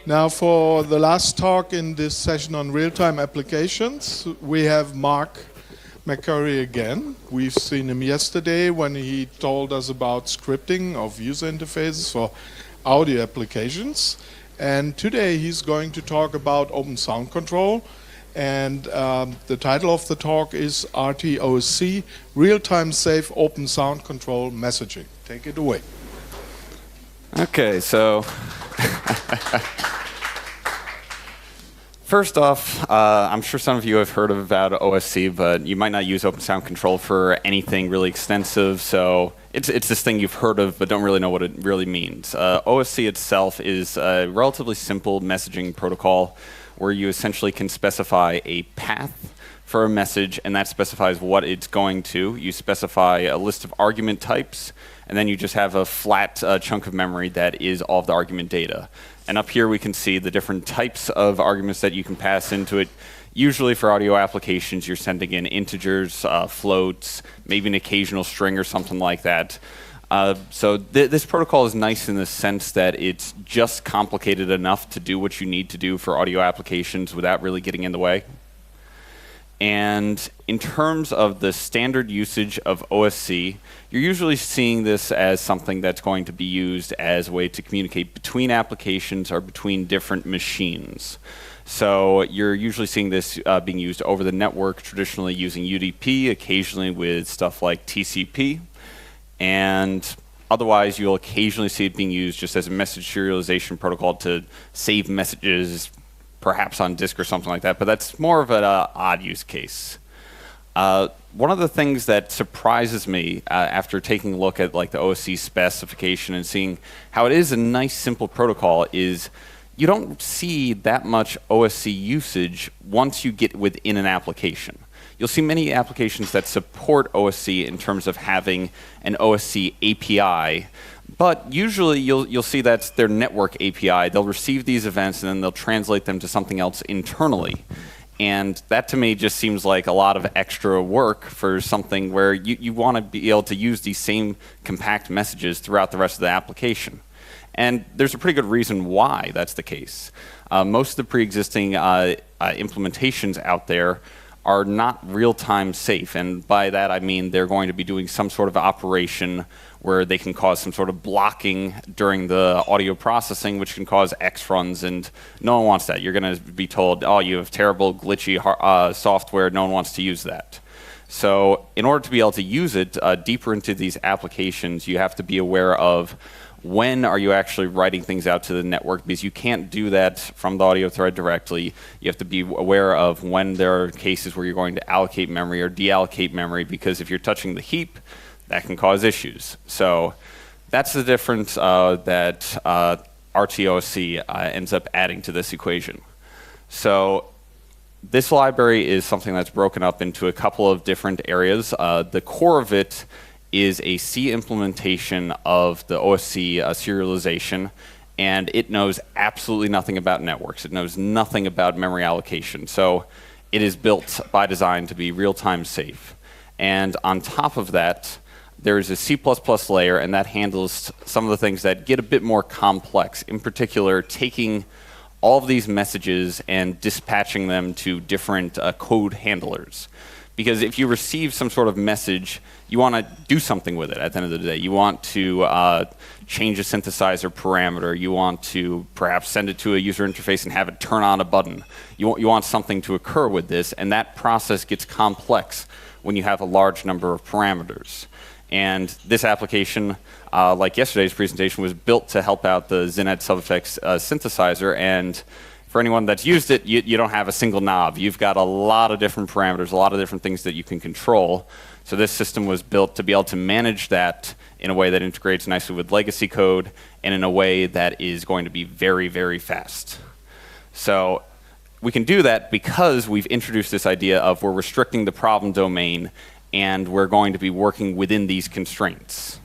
Now, for the last talk in this session on real-time applications, we have Mark McCurry again. We've seen him yesterday when he told us about scripting of user interfaces for audio applications. And today he's going to talk about open sound control. And the title of the talk is RTOC, Real-Time Safe Open Sound Control Messaging. Take it away. Okay, so first off, I'm sure some of you have heard about OSC, but you might not use Open Sound Control for anything really extensive, so it's this thing you've heard of but don't really know what it really means. OSC itself is a relatively simple messaging protocol where you essentially can specify a path for a message, and that specifies what it's going to. You specify a list of argument types, and then you just have a flat chunk of memory that is all of the argument data. And up here we can see the different types of arguments that you can pass into it. Usually for audio applications, you're sending in integers, floats, maybe an occasional string or something like that. So this protocol is nice in the sense that it's just complicated enough to do what you need to do for audio applications without really getting in the way. And in terms of the standard usage of OSC, you're usually seeing this as something that's going to be used as a way to communicate between applications or between different machines. So you're usually seeing this being used over the network, traditionally using UDP, occasionally with stuff like TCP. And otherwise, you'll occasionally see it being used just as a message serialization protocol to save messages perhaps on disk or something like that, but that's more of an odd use case. One of the things that surprises me after taking a look at like the OSC specification and seeing how it is a nice simple protocol is you don't see that much OSC usage once you get within an application. You'll see many applications that support OSC in terms of having an OSC API, but usually you'll see that's their network API. They'll receive these events and then they'll translate them to something else internally. And that to me just seems like a lot of extra work for something where you want to be able to use these same compact messages throughout the rest of the application. And there's a pretty good reason why that's the case. Most of the pre-existing implementations out there are not real-time safe, and by that I mean they're going to be doing some sort of operation where they can cause some sort of blocking during the audio processing, which can cause X runs, and no one wants that. You're going to be told, oh, you have terrible, glitchy software, no one wants to use that. So in order to be able to use it deeper into these applications, you have to be aware of when are you actually writing things out to the network, because you can't do that from the audio thread directly. You have to be aware of when there are cases where you're going to allocate memory or deallocate memory, because if you're touching the heap, that can cause issues. So that's the difference that RTOC ends up adding to this equation. So this library is something that's broken up into a couple of different areas. The core of it is a C implementation of the OSC serialization, and it knows absolutely nothing about networks. It knows nothing about memory allocation. So it is built by design to be real-time safe. And on top of that, there's a C++ layer, and that handles some of the things that get a bit more complex. In particular, taking all of these messages and dispatching them to different code handlers. Because if you receive some sort of message, you want to do something with it at the end of the day. You want to change a synthesizer parameter. You want to perhaps send it to a user interface and have it turn on a button. You want something to occur with this, and that process gets complex when you have a large number of parameters. And this application, like yesterday's presentation, was built to help out the ZenEd SubFX synthesizer, and for anyone that's used it, you don't have a single knob. You've got a lot of different parameters, a lot of different things that you can control. So this system was built to be able to manage that in a way that integrates nicely with legacy code and in a way that is going to be very, very fast. So we can do that because we've introduced this idea of we're restricting the problem domain and we're going to be working within these constraints.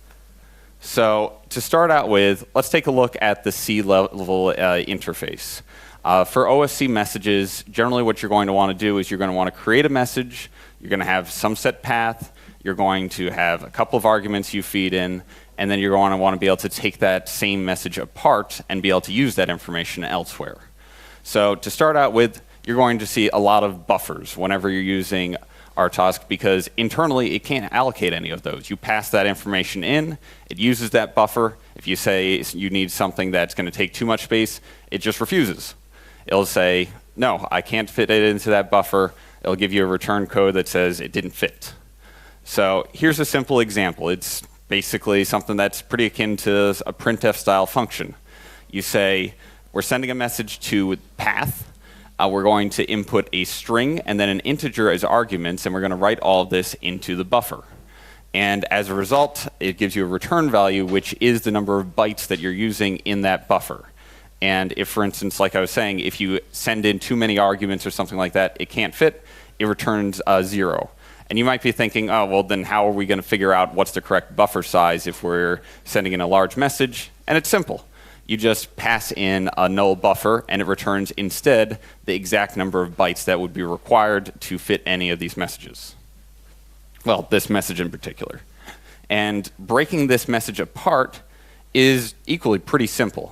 So to start out with, let's take a look at the C-level interface. For OSC messages, generally what you're going to want to do is you're going to want to create a message, you're going to have some set path, you're going to have a couple of arguments you feed in, and then you're going to want to be able to take that same message apart and be able to use that information elsewhere. So to start out with, you're going to see a lot of buffers whenever you're using RTOSC, because internally it can't allocate any of those. You pass that information in, it uses that buffer. If you say you need something that's going to take too much space, it just refuses. It'll say, no, I can't fit it into that buffer. It'll give you a return code that says it didn't fit. So here's a simple example. It's basically something that's pretty akin to a printf style function. You say, we're sending a message to path. We're going to input a string and then an integer as arguments, and we're going to write all of this into the buffer. And as a result, it gives you a return value, which is the number of bytes that you're using in that buffer. And if, for instance, like I was saying, if you send in too many arguments or something like that, it can't fit, it returns 0. And you might be thinking, oh, well, then how are we going to figure out what's the correct buffer size if we're sending in a large message? And it's simple. You just pass in a null buffer, and it returns instead the exact number of bytes that would be required to fit any of these messages. Well, this message in particular. And breaking this message apart is equally pretty simple.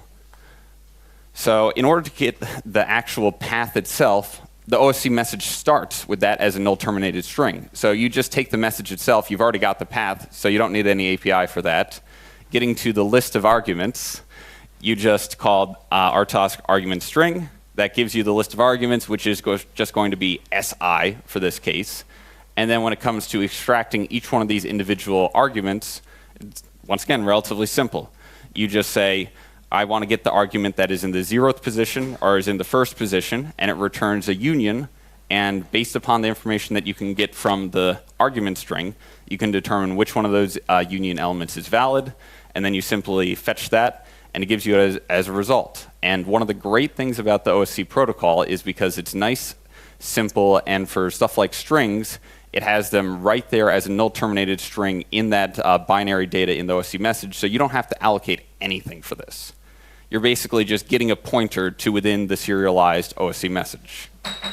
So in order to get the actual path itself, the OSC message starts with that as a null terminated string. So you just take the message itself. You've already got the path, so you don't need any API for that. Getting to the list of arguments, you just called RTOSC argument string. That gives you the list of arguments, which is just going to be SI for this case. And then when it comes to extracting each one of these individual arguments, it's, once again, relatively simple. You just say, I want to get the argument that is in the 0th position or is in the 1st position, and it returns a union. And based upon the information that you can get from the argument string, you can determine which one of those union elements is valid, and then you simply fetch that, and it gives you as a result. And one of the great things about the OSC protocol is because it's nice, simple, and for stuff like strings, it has them right there as a null terminated string in that binary data in the OSC message, so you don't have to allocate anything for this. You're basically just getting a pointer to within the serialized OSC message.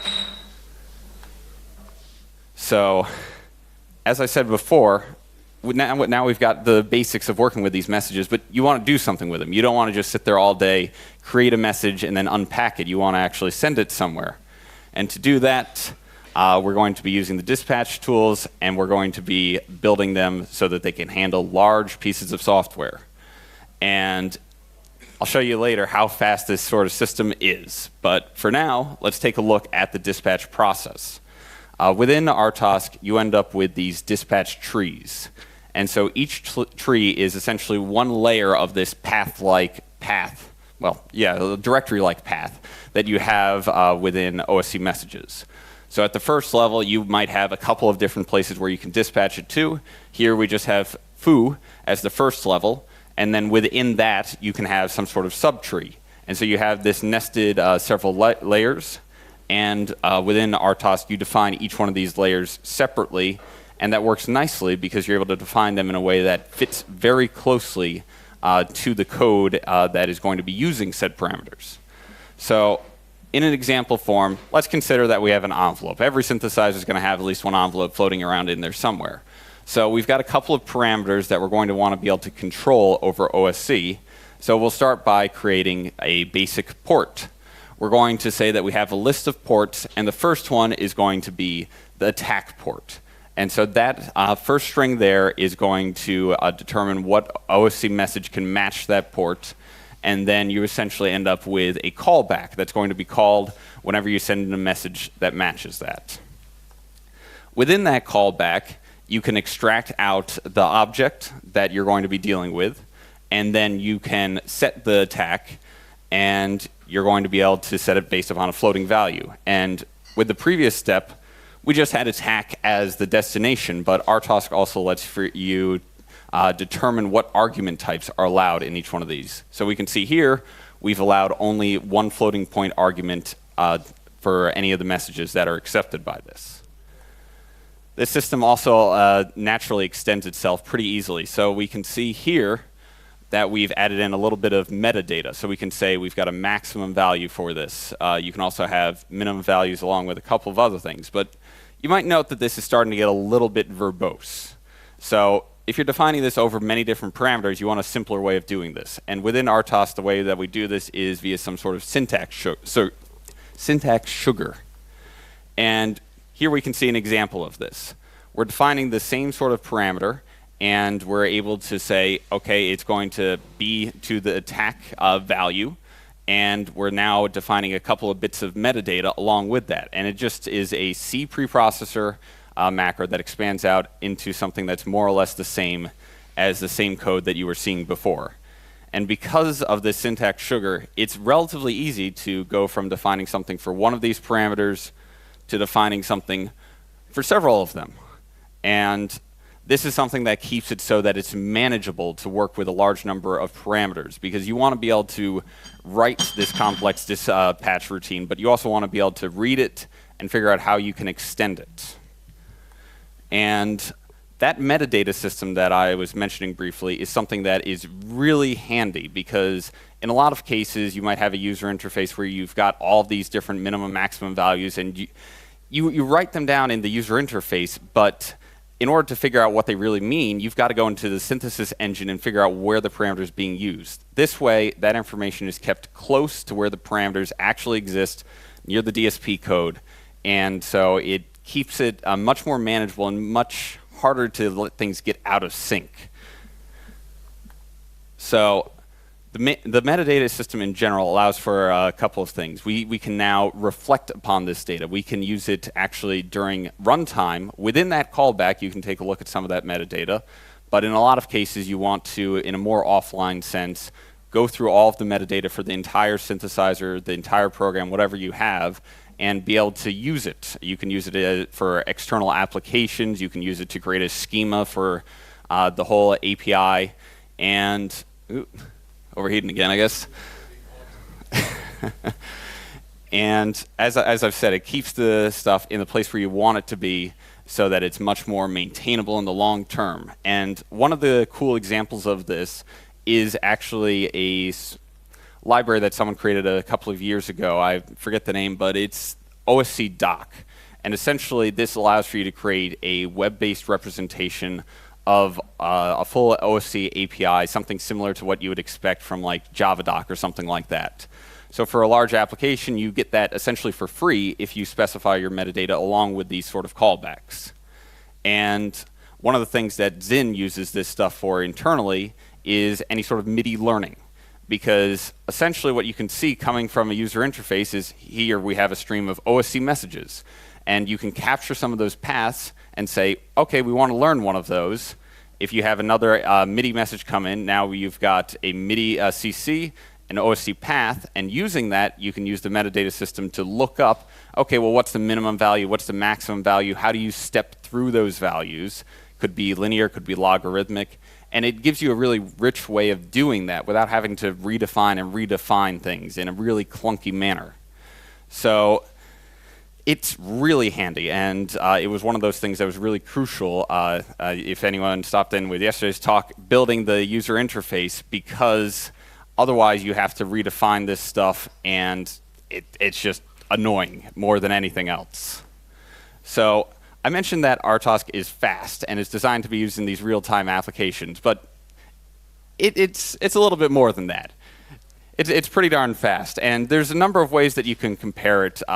So, as I said before, now we've got the basics of working with these messages, but you want to do something with them. You don't want to just sit there all day, create a message, and then unpack it. You want to actually send it somewhere. And to do that, we're going to be using the dispatch tools, and we're going to be building them so that they can handle large pieces of software. And I'll show you later how fast this sort of system is. But for now, let's take a look at the dispatch process. Within RTOSC, you end up with these dispatch trees. And so each tree is essentially one layer of this path-like path, a directory-like path that you have within OSC messages. So at the first level, you might have a couple of different places where you can dispatch it to. Here we just have foo as the first level, and then within that, you can have some sort of subtree. And so you have this nested several layers, and within RTOSC, you define each one of these layers separately, and that works nicely because you're able to define them in a way that fits very closely to the code that is going to be using said parameters. So in an example form, let's consider that we have an envelope. Every synthesizer is going to have at least one envelope floating around in there somewhere. So we've got a couple of parameters that we're going to want to be able to control over OSC. So we'll start by creating a basic port. We're going to say that we have a list of ports, and the first one is going to be the attack port. And so that first string there is going to determine what OSC message can match that port, and then you essentially end up with a callback that's going to be called whenever you send in a message that matches that. Within that callback, you can extract out the object that you're going to be dealing with, and then you can set the attack, and you're going to be able to set it based upon a floating value. And with the previous step, we just had attack as the destination, but RTOSC also lets you determine what argument types are allowed in each one of these. So we can see here, we've allowed only one floating point argument for any of the messages that are accepted by this. This system also naturally extends itself pretty easily. So we can see here that we've added in a little bit of metadata. So we can say we've got a maximum value for this. You can also have minimum values along with a couple of other things. But you might note that this is starting to get a little bit verbose. So if you're defining this over many different parameters, you want a simpler way of doing this. And within RTOS, the way that we do this is via some sort of syntax sugar. And here we can see an example of this. We're defining the same sort of parameter, and we're able to say, okay, it's going to be to the attack value, and we're now defining a couple of bits of metadata along with that. And it just is a C preprocessor macro that expands out into something that's more or less the same as the same code that you were seeing before. And because of this syntax sugar, it's relatively easy to go from defining something for one of these parameters to defining something for several of them. And this is something that keeps it so that it's manageable to work with a large number of parameters, because you want to be able to write this complex dispatch routine, but you also want to be able to read it and figure out how you can extend it. And that metadata system that I was mentioning briefly is something that is really handy, because in a lot of cases you might have a user interface where you've got all of these different minimum maximum values, and you write them down in the user interface, but in order to figure out what they really mean, you've got to go into the synthesis engine and figure out where the parameter is being used. This way, that information is kept close to where the parameters actually exist, near the DSP code, and so it keeps it much more manageable and much harder to let things get out of sync. So the metadata system in general allows for a couple of things. We can now reflect upon this data. We can use it actually during runtime. Within that callback, you can take a look at some of that metadata. But in a lot of cases, you want to, in a more offline sense, go through all of the metadata for the entire synthesizer, the entire program, whatever you have, and be able to use it. You can use it for external applications. You can use it to create a schema for the whole API. And overheating again, I guess. And as I've said, it keeps the stuff in the place where you want it to be, so that it's much more maintainable in the long term. And one of the cool examples of this is actually a library that someone created a couple of years ago. I forget the name, but it's OSC Doc. And essentially, this allows for you to create a web-based representation of a full OSC API, something similar to what you would expect from like JavaDoc or something like that. So for a large application, you get that essentially for free if you specify your metadata along with these sort of callbacks. And one of the things that Zinn uses this stuff for internally is any sort of MIDI learning. Because essentially what you can see coming from a user interface is here we have a stream of OSC messages. And you can capture some of those paths and say, okay, we want to learn one of those. If you have another MIDI message come in, now you've got a MIDI CC, an OSC path, and using that, you can use the metadata system to look up, okay, well, what's the minimum value? What's the maximum value? How do you step through those values? Could be linear, could be logarithmic. And it gives you a really rich way of doing that without having to redefine things in a really clunky manner. So it's really handy, and it was one of those things that was really crucial, if anyone stopped in with yesterday's talk, building the user interface, because otherwise you have to redefine this stuff, and it's just annoying more than anything else. So I mentioned that RTOS is fast and it's designed to be used in these real-time applications, but it's a little bit more than that. It's pretty darn fast, and there's a number of ways that you can compare it.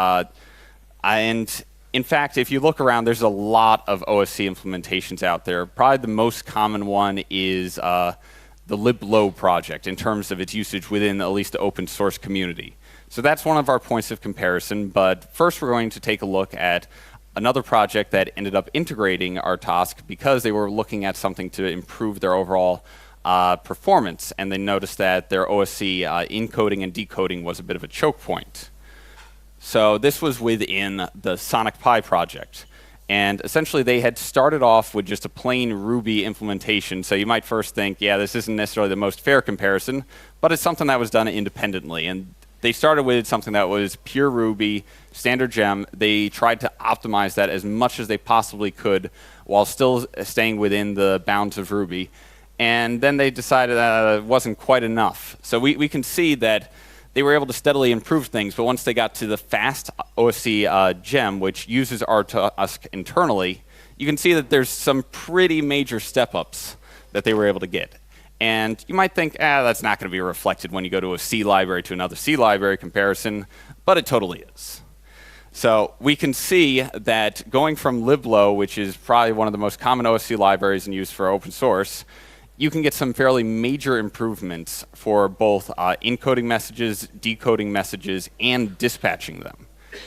And in fact, if you look around, there's a lot of OSC implementations out there. Probably the most common one is the liblow project in terms of its usage within at least the open source community. So that's one of our points of comparison, but first we're going to take a look at another project that ended up integrating RTOS because they were looking at something to improve their overall performance, and they noticed that their OSC encoding and decoding was a bit of a choke point. So this was within the Sonic Pi project. And essentially they had started off with just a plain Ruby implementation, so you might first think, yeah, this isn't necessarily the most fair comparison, but it's something that was done independently. And they started with something that was pure Ruby, standard gem. They tried to optimize that as much as they possibly could while still staying within the bounds of Ruby. And then they decided that it wasn't quite enough. So we can see that they were able to steadily improve things, but once they got to the fast OSC gem, which uses RTOS internally, you can see that there's some pretty major step-ups that they were able to get. And you might think, that's not going to be reflected when you go to a C library to another C library comparison, but it totally is. So we can see that going from liblo, which is probably one of the most common OSC libraries in use for open source, you can get some fairly major improvements for both encoding messages, decoding messages, and dispatching them.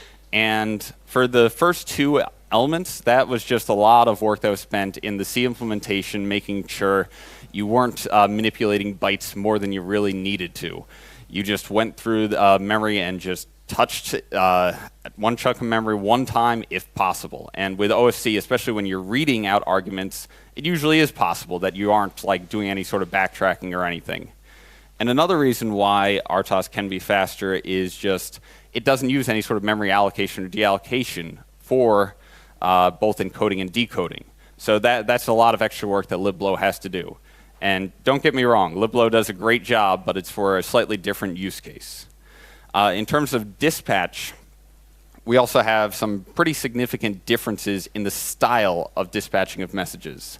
And for the first two elements, that was just a lot of work that was spent in the C implementation, making sure you weren't manipulating bytes more than you really needed to. You just went through the memory and just touched one chunk of memory one time if possible. And with OSC, especially when you're reading out arguments, it usually is possible that you aren't like doing any sort of backtracking or anything. And another reason why RTOS can be faster is just it doesn't use any sort of memory allocation or deallocation for both encoding and decoding. So that's a lot of extra work that liblo has to do. And don't get me wrong, liblo does a great job, but it's for a slightly different use case. In terms of dispatch, we also have some pretty significant differences in the style of dispatching of messages.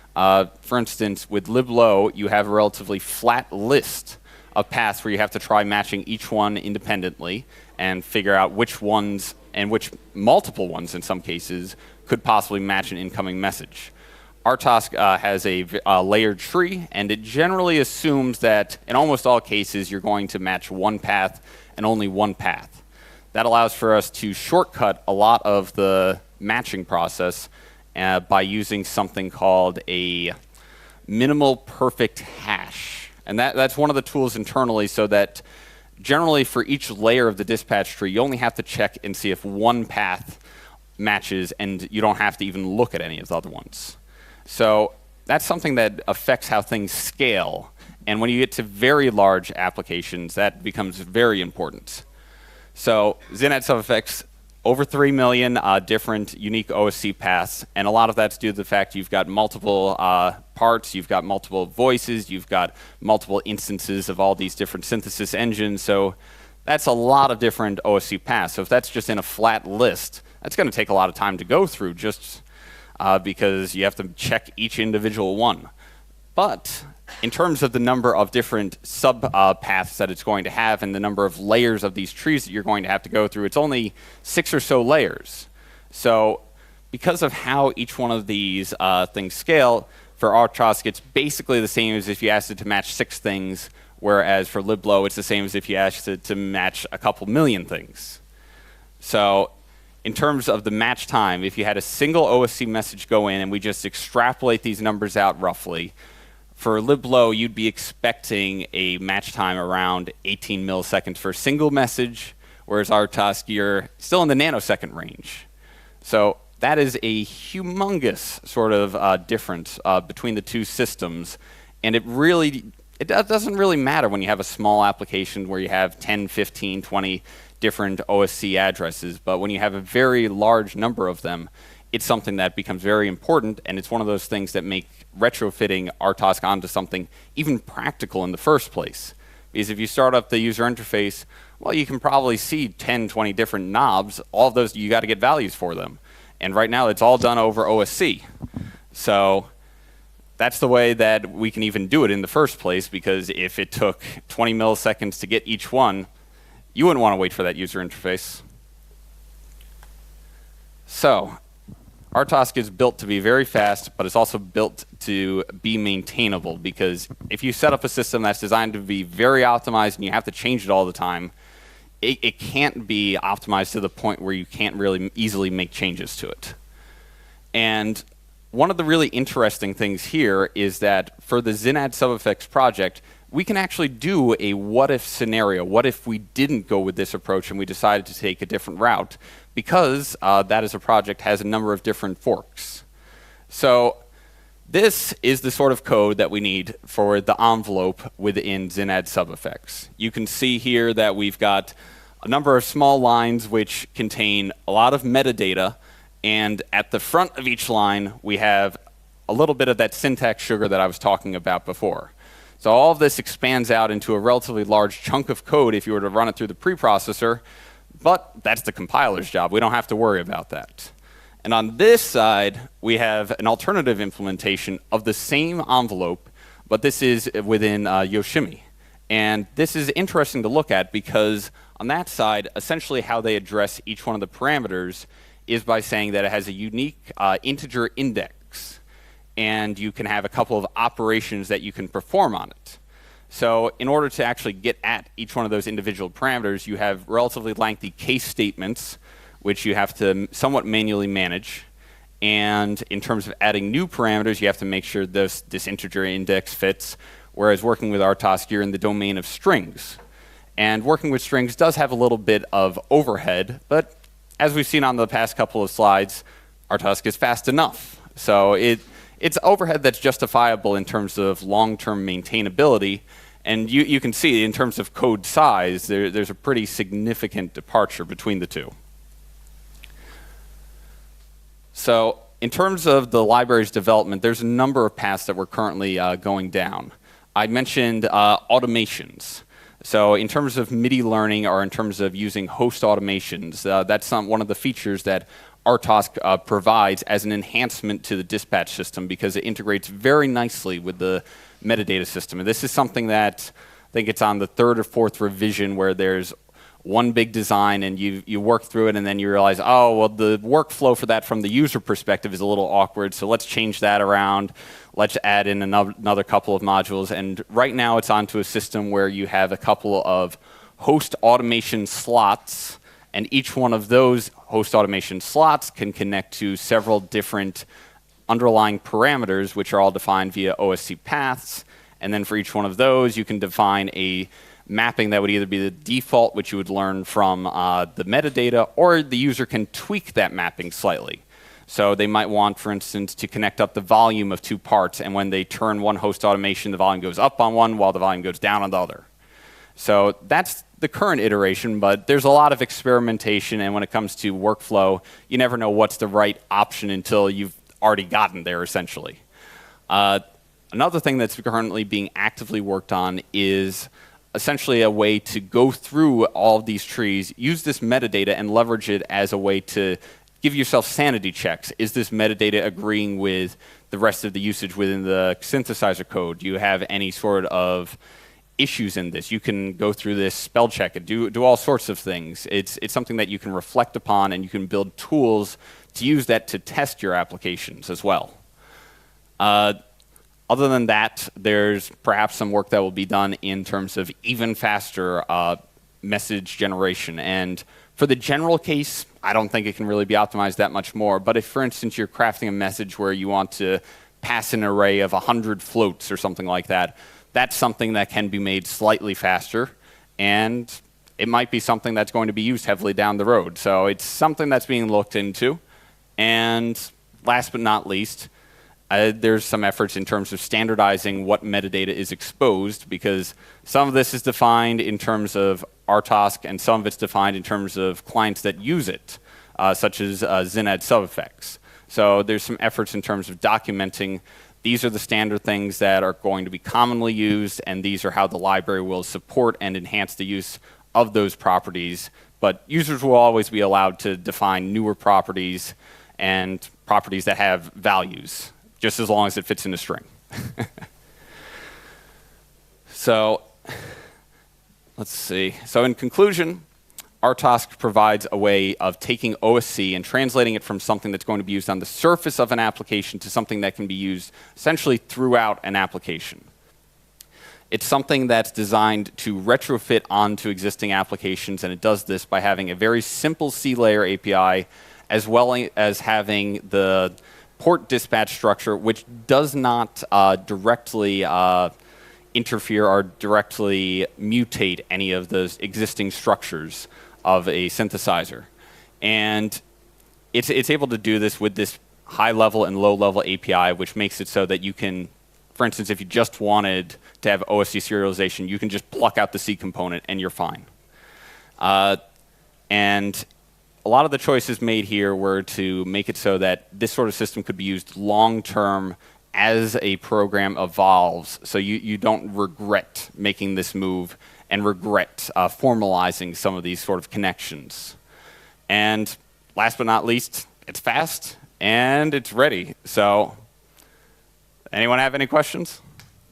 For instance, with liblo, you have a relatively flat list of paths where you have to try matching each one independently and figure out which ones, and which multiple ones in some cases, could possibly match an incoming message. RTOS has a layered tree, and it generally assumes that in almost all cases you're going to match one path and only one path. That allows for us to shortcut a lot of the matching process by using something called a minimal perfect hash. And that's one of the tools internally, so that generally for each layer of the dispatch tree, you only have to check and see if one path matches, and you don't have to even look at any of the other ones. So that's something that affects how things scale. And when you get to very large applications, that becomes very important. So XenAdd SubFX, over 3 million different unique OSC paths, and a lot of that's due to the fact you've got multiple parts, you've got multiple voices, you've got multiple instances of all these different synthesis engines. So that's a lot of different OSC paths. So if that's just in a flat list, that's going to take a lot of time to go through, just because you have to check each individual one. But in terms of the number of different sub-paths that it's going to have and the number of layers of these trees that you're going to have to go through, it's only 6 or so layers. So because of how each one of these things scale, for RTOS, it's basically the same as if you asked it to match 6 things, whereas for liblo, it's the same as if you asked it to match a couple million things. So in terms of the match time, if you had a single OSC message go in and we just extrapolate these numbers out roughly, for liblo, you'd be expecting a match time around 18 milliseconds for a single message, whereas RTOS, you're still in the nanosecond range. So that is a humongous sort of difference between the two systems, and it doesn't really matter when you have a small application where you have 10, 15, 20 different OSC addresses, but when you have a very large number of them, it's something that becomes very important, and it's one of those things that make retrofitting RTOS onto something even practical in the first place. Because if you start up the user interface, well, you can probably see 10, 20 different knobs. All of those, you got to get values for them. And right now, it's all done over OSC. So that's the way that we can even do it in the first place, because if it took 20 milliseconds to get each one, you wouldn't want to wait for that user interface. So RTOS is built to be very fast, but it's also built to be maintainable, because if you set up a system that's designed to be very optimized and you have to change it all the time, it can't be optimized to the point where you can't really easily make changes to it. And one of the really interesting things here is that for the XenAdd SubFX project, we can actually do a what-if scenario. What if we didn't go with this approach and we decided to take a different route? Because that as a project has a number of different forks. So this is the sort of code that we need for the envelope within XenAdd SubFX. You can see here that we've got a number of small lines which contain a lot of metadata, and at the front of each line we have a little bit of that syntax sugar that I was talking about before. So all of this expands out into a relatively large chunk of code if you were to run it through the preprocessor, but that's the compiler's job. We don't have to worry about that. And on this side, we have an alternative implementation of the same envelope, but this is within Yoshimi. And this is interesting to look at because on that side, essentially how they address each one of the parameters is by saying that it has a unique integer index, and you can have a couple of operations that you can perform on it. So in order to actually get at each one of those individual parameters, you have relatively lengthy case statements, which you have to somewhat manually manage. And in terms of adding new parameters, you have to make sure this integer index fits, whereas working with RTOSC, you're in the domain of strings. And working with strings does have a little bit of overhead, but as we've seen on the past couple of slides, RTOSC is fast enough. So it's overhead that's justifiable in terms of long-term maintainability. And you can see in terms of code size, there's a pretty significant departure between the two. So in terms of the library's development, there's a number of paths that we're currently going down. I mentioned automations. So in terms of MIDI learning or in terms of using host automations, that's one of the features that RTOSC provides as an enhancement to the dispatch system because it integrates very nicely with the metadata system. And this is something that I think it's on the 3rd or 4th revision where there's one big design and you work through it and then you realize, oh, well, the workflow for that from the user perspective is a little awkward, so let's change that around. Let's add in another couple of modules. And right now it's onto a system where you have a couple of host automation slots, and each one of those host automation slots can connect to several different underlying parameters, which are all defined via OSC paths. And then for each one of those, you can define a mapping that would either be the default, which you would learn from the metadata, or the user can tweak that mapping slightly. So they might want, for instance, to connect up the volume of 2 parts, and when they turn one host automation, the volume goes up on one while the volume goes down on the other. So that's the current iteration, but there's a lot of experimentation, and when it comes to workflow, you never know what's the right option until you've already gotten there, essentially. Another thing that's currently being actively worked on is essentially a way to go through all of these trees, use this metadata and leverage it as a way to give yourself sanity checks. Is this metadata agreeing with the rest of the usage within the synthesizer code? Do you have any sort of issues in this? You can go through this, spell check it, do all sorts of things. It's something that you can reflect upon, and you can build tools to use that to test your applications as well. Other than that, there's perhaps some work that will be done in terms of even faster message generation. And for the general case, I don't think it can really be optimized that much more. But if, for instance, you're crafting a message where you want to pass an array of 100 floats or something like that, that's something that can be made slightly faster. And it might be something that's going to be used heavily down the road. So it's something that's being looked into. And last but not least, there's some efforts in terms of standardizing what metadata is exposed, because some of this is defined in terms of RTOSC and some of it's defined in terms of clients that use it, such as XenAdd subeffects. So there's some efforts in terms of documenting these are the standard things that are going to be commonly used, and these are how the library will support and enhance the use of those properties. But users will always be allowed to define newer properties and properties that have values, just as long as it fits in a string. So let's see. So in conclusion, RTOSC provides a way of taking OSC and translating it from something that's going to be used on the surface of an application to something that can be used essentially throughout an application. It's something that's designed to retrofit onto existing applications, and it does this by having a very simple C-layer API, as well as having the port dispatch structure, which does not directly interfere or directly mutate any of those existing structures of a synthesizer. And it's able to do this with this high-level and low-level API, which makes it so that you can, for instance, if you just wanted to have OSC serialization, you can just pluck out the C component and you're fine. And a lot of the choices made here were to make it so that this sort of system could be used long-term as a program evolves, so you don't regret making this move and regret formalizing some of these sort of connections. And last but not least, it's fast and it's ready. So, anyone have any questions?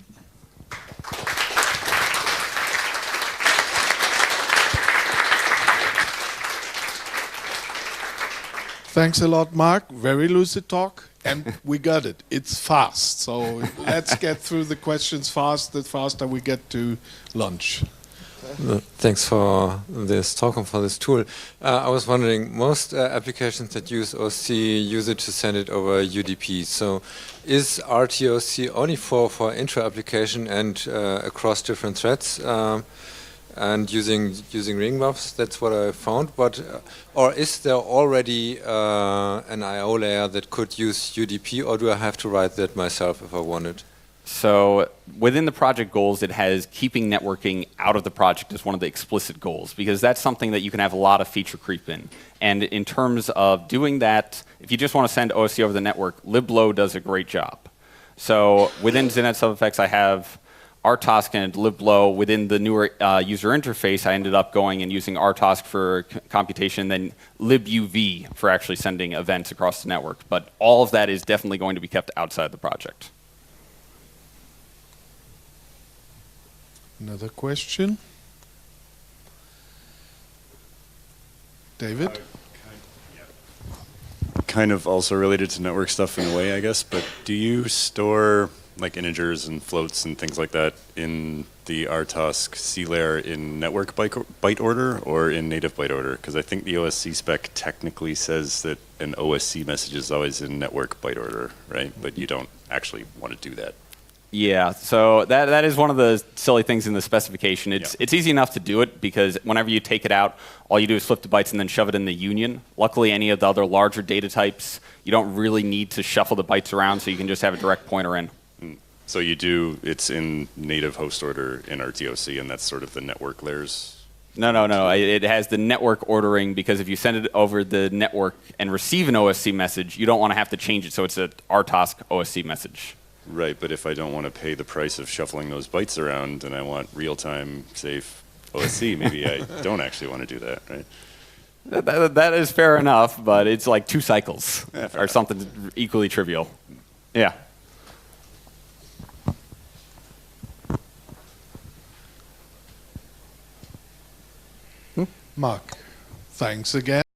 Thanks a lot, Mark. Very lucid talk. And we got it. It's fast. So let's get through the questions fast. The faster we get to lunch. Thanks for this talk and for this tool. I was wondering, most applications that use OC use it to send it over UDP. So is RTOC only for intra-application and across different threads and using ring buffs? That's what I found. But or is there already an I/O layer that could use UDP, or do I have to write that myself if I wanted? So within the project goals, it has keeping networking out of the project as one of the explicit goals, because that's something that you can have a lot of feature creep in. And in terms of doing that, if you just want to send OSC over the network, liblow does a great job. So within XenEd SubFX, I have RTOSC and liblow. Within the newer user interface, I ended up going and using RTOSC for computation, then libuv for actually sending events across the network. But all of that is definitely going to be kept outside the project. Another question? David? Kind of also related to network stuff in a way, I guess, but do you store like integers and floats and things like that in the RTOSC C layer in network byte order or in native byte order? Because I think the OSC spec technically says that an OSC message is always in network byte order, right? But you don't actually want to do that. Yeah, so that is one of the silly things in the specification. It's easy enough to do it because whenever you take it out, all you do is flip the bytes and then shove it in the union. Luckily, any of the other larger data types, you don't really need to shuffle the bytes around, so you can just have a direct pointer in. So you do, it's in native host order in RTOC, and that's sort of the network layers? No. It has the network ordering because if you send it over the network and receive an OSC message, you don't want to have to change it, so it's an RTOSC OSC message. Right, but if I don't want to pay the price of shuffling those bytes around and I want real-time safe OSC, maybe I don't actually want to do that, right? That is fair enough, but it's like 2 cycles or something equally trivial. Yeah. Mark, thanks again.